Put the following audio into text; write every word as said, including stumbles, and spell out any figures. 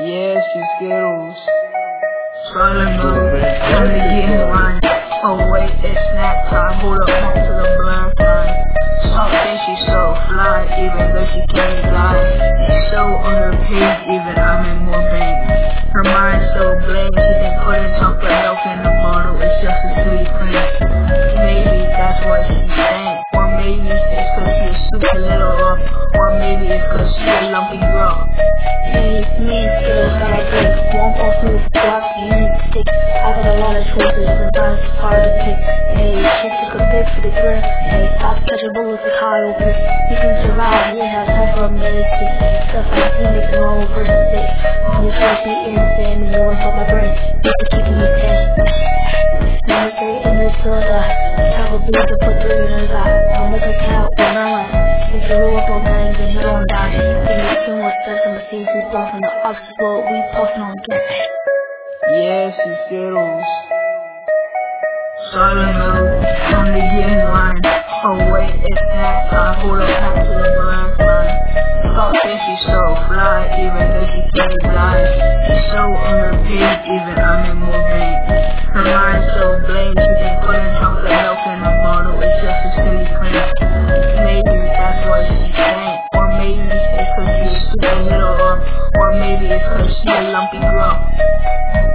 Yeah, she Skittles. Silent mode, time to get in line. Oh wait, it's snack time. Hold up, pump to the black line. Something she's so fly, even though she can't fly. She's so underpaid, even I'm in more bank. Her mind's so blank, she think putting chocolate milk in the bottle is just a sweet prank. Maybe that's why she stank, or maybe it's cause she's super little up, or maybe it's cause she a lumpy girl. Hey, me and Skittles got a break. One fall through the block, you need to stick. I got a lot of choices, sometimes it's hard to pick. Hey, she took a pick for the grip. Hey, stop catching bullets with high over. You can survive, you didn't have time for a medicine. Stuff like you make the wrong person sick. You supposed to be innocent, and you want to fuck my brain. You can keep me ten. Never say in this soda. Have a beat to put three in his eye. I'll make a count with my life. If you roll up on things, then you don't die. Give me too much stress on the seas, we blow from the opposite boat, we puffin' on gas. Yeah, she Skittles. Silent mode, time to get in line. Oh wait, it's snack time. Hold up, pump to the black line. Something she's so fly, even though she can't fly. She's so underpaid, even I'm in more bank. Her mind's so blank, she think putting chocolate milk in a bottle is just a silly prank. Maybe that's why she stank, or maybe it's cause she's super little up, or maybe it's cause she a lumpy girl.